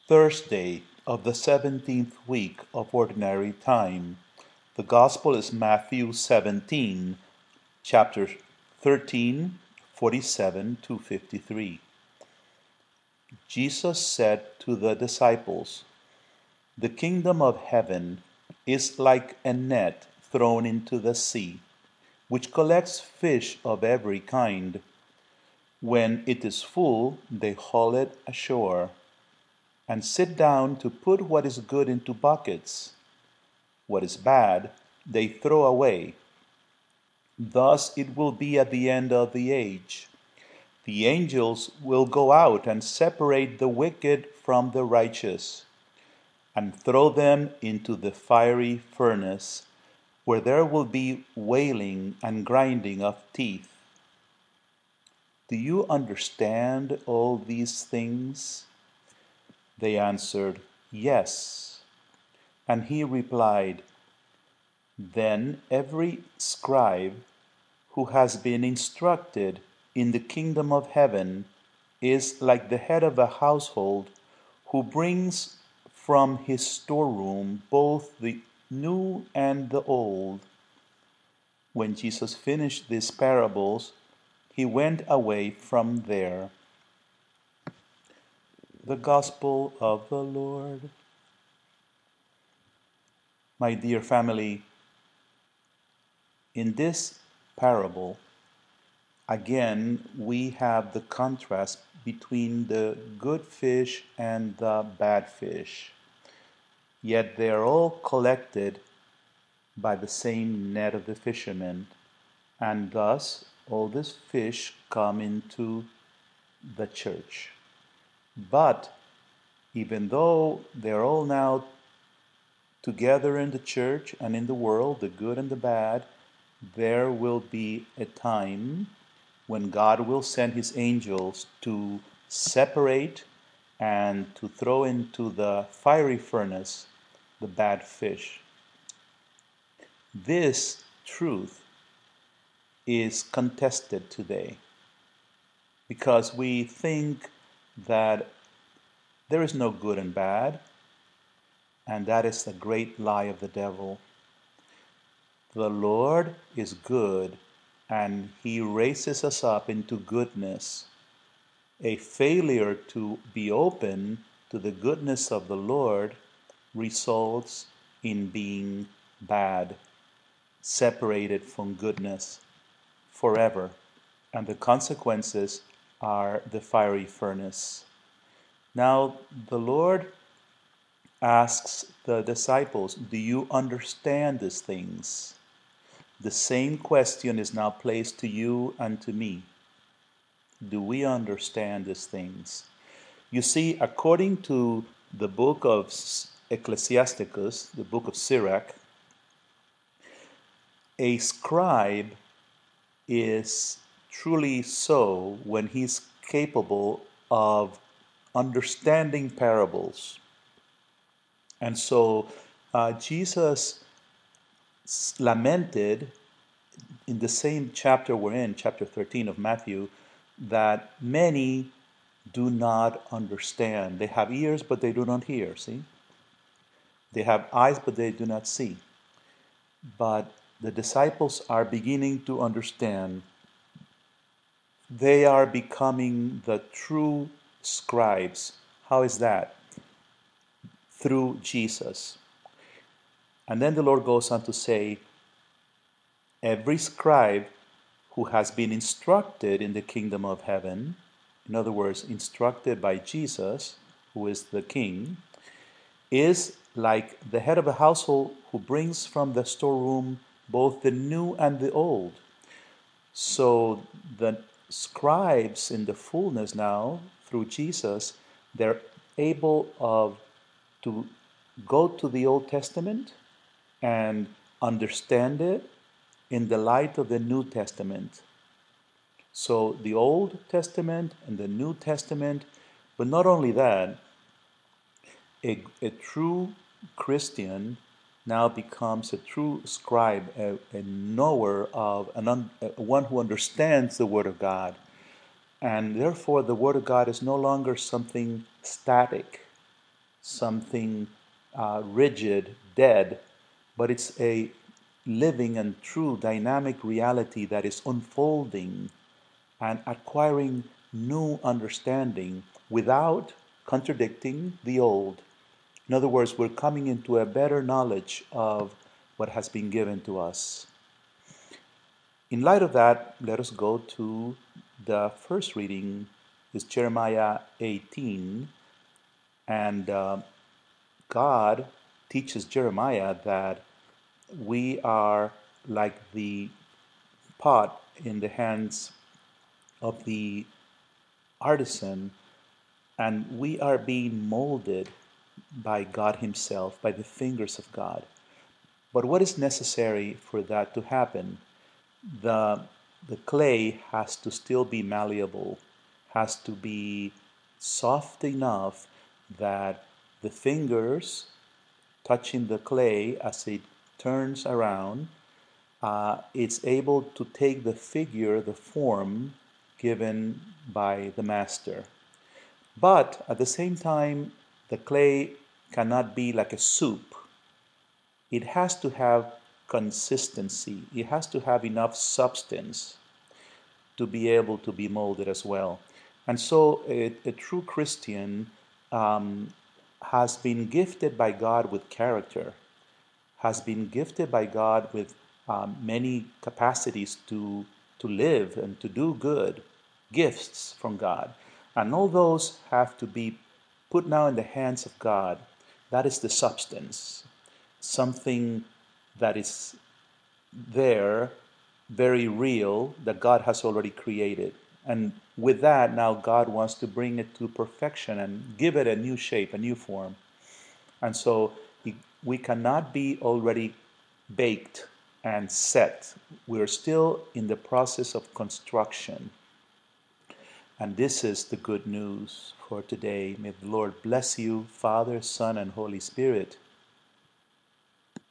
Thursday of the 17th week of Ordinary Time. The Gospel is Matthew 17, chapter 13, 47 to 53. Jesus said to the disciples, "The kingdom of heaven is like a net thrown into the sea, which collects fish of every kind. When it is full, they haul it ashore and sit down to put what is good into buckets. What is bad, they throw away. Thus it will be at the end of the age. The angels will go out and separate the wicked from the righteous, and throw them into the fiery furnace, where there will be wailing and grinding of teeth. Do you understand all these things?" They answered, "Yes." And he replied, "Then every scribe who has been instructed in the kingdom of heaven is like the head of a household who brings from his storeroom both the new and the old." When Jesus finished these parables, he went away from there. The Gospel of the Lord. My dear family, in this parable, again, we have the contrast between the good fish and the bad fish. Yet they are all collected by the same net of the fishermen, and thus all these fish come into the church. But even though they're all now together in the church and in the world, the good and the bad, there will be a time when God will send his angels to separate and to throw into the fiery furnace the bad fish. This truth is contested today because we think that there is no good and bad, and that is the great lie of the devil. The Lord is good, and he raises us up into goodness. A failure to be open to the goodness of the Lord results in being bad, separated from goodness forever, and the consequences are the fiery furnace. Now, the Lord asks the disciples, "Do you understand these things?" The same question is now placed to you and to me. Do we understand these things? You see, according to the book of Ecclesiasticus, the book of Sirach, a scribe is truly so when he's capable of understanding parables. And so Jesus lamented in the same chapter we're in, chapter 13 of Matthew, that many do not understand. They have ears, but they do not hear, see? They have eyes, but they do not see. But the disciples are beginning to understand. They are becoming the true scribes. How is that? Through Jesus. And then the Lord goes on to say, every scribe who has been instructed in the kingdom of heaven, in other words, instructed by Jesus, who is the king, is like the head of a household who brings from the storeroom both the new and the old. So the scribes in the fullness now, through Jesus, they're able to go to the Old Testament and understand it in the light of the New Testament. So the Old Testament and the New Testament, but not only that, a true Christian now becomes a true scribe, a knower of, one who understands the Word of God. And therefore the Word of God is no longer something static, something rigid, dead, but it's a living and true dynamic reality that is unfolding and acquiring new understanding without contradicting the old. In other words, we're coming into a better knowledge of what has been given to us. In light of that, let us go to the first reading, is Jeremiah 18, and God teaches Jeremiah that we are like the pot in the hands of the artisan, and we are being molded by God Himself, by the fingers of God. But what is necessary for that to happen? The, the clay has to still be malleable, has to be soft enough that the fingers touching the clay as it turns around, it's able to take the figure, the form given by the master. But at the same time, the clay cannot be like a soup. It has to have consistency, it has to have enough substance to be able to be molded as well. And so a true Christian has been gifted by God with character, has been gifted by God with many capacities to live and to do good, gifts from God. And all those have to be put now in the hands of God. That is the substance, something that is there, very real, that God has already created. And with that, now God wants to bring it to perfection and give it a new shape, a new form. And so we cannot be already baked and set. We're still in the process of construction. And this is the good news for today. May the Lord bless you, Father, Son, and Holy Spirit.